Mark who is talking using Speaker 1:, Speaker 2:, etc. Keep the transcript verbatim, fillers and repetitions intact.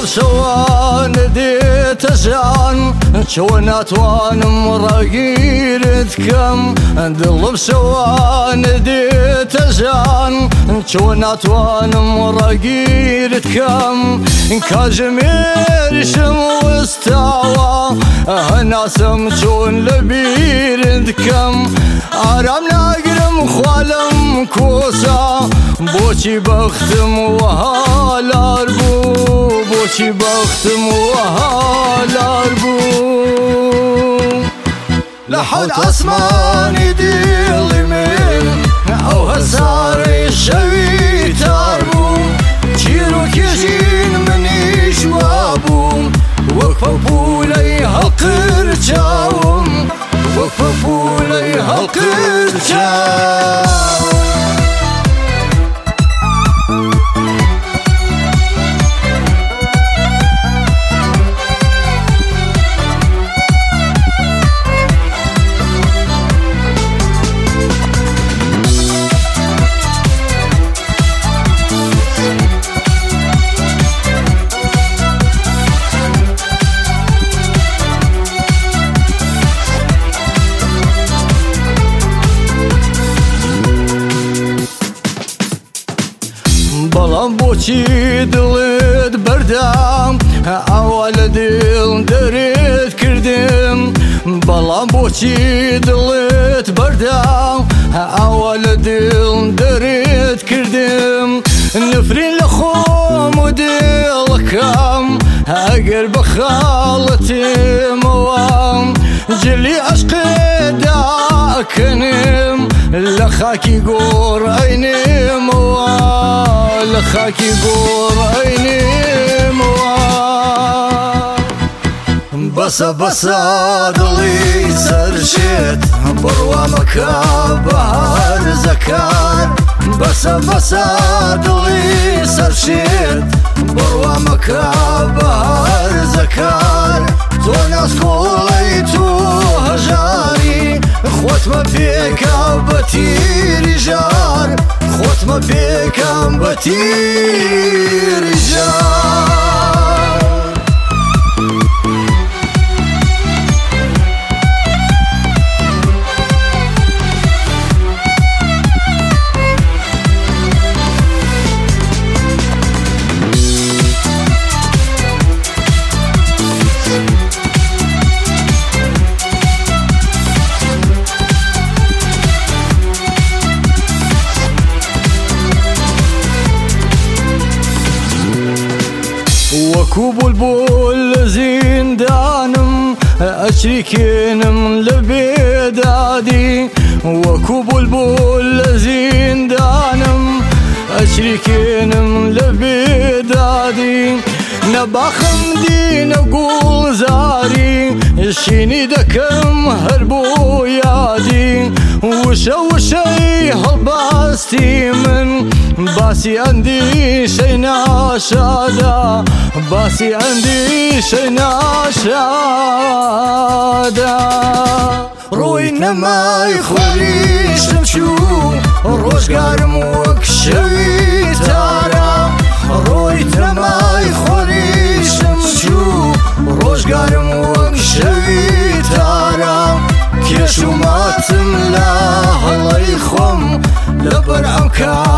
Speaker 1: شوان ديت جان شو ناتوان مراقيرت كم دلب شوان ديت جان شو ناتوان مراقيرت كم كاجمير شم واستوى هنا سمجون لبيرت كم آرام ناقرم خوالم كوسا بوشي بختم وهالار بو بوشي بختم وهالار بو لحد عسماني ديلي من او هساري شوي تاربو تشيرو كيجين مني شوابو وقفوا بولي هالقر جاوم وقفوا بولي هالقر جاوم بەڵام بۆچی دڵت بەردام ئاوا لە دڵ دەرێت کردم بەڵام بۆچی دڵت بەردام ئاوا لە دڵ دەرێت کردم نفرین لە خۆم و دڵەکەم ئەگەر بە خاڵەتێمەوە جلی عەشقێدا ئەکەنم لە خاکی گۆڕ ئەینێمەوە لە خاکی گۆڕ ئەینێمەوە بەسە بەسە دڵی سەرشێت بڕوا مەکە بەهار زەکار بەسە بەسە دڵی سەرشێت بڕوا مەکە بەهار زەکار تۆ ناسکۆڵەی تۆ هەژاری خۆتمە پێکەم بە تیری ژار خۆتمە پێکەم بە تیری ژار وەکو بولبول لە زیندانم ئەچریکێنم لە بێدادی وەکو بولبول لە زیندانم ئەچریکێنم لە بێدادی نەباخم دینە گوڵزاری شینی دەکەم هەر بۆ یادی وشە وشەی هەڵباستی من باسی ئەندیشەی ناشادا باسی ئەندیشەی ناشادا ڕووی نەمای خۆریشم چوو ڕۆژگارم وەک شەوی تارە ڕۆی نەمای خۆریشم چوو ڕۆژگارم وەک شەوی تارە کێش و ماتم لە هەڵەی خۆم لەبەر ئەم کار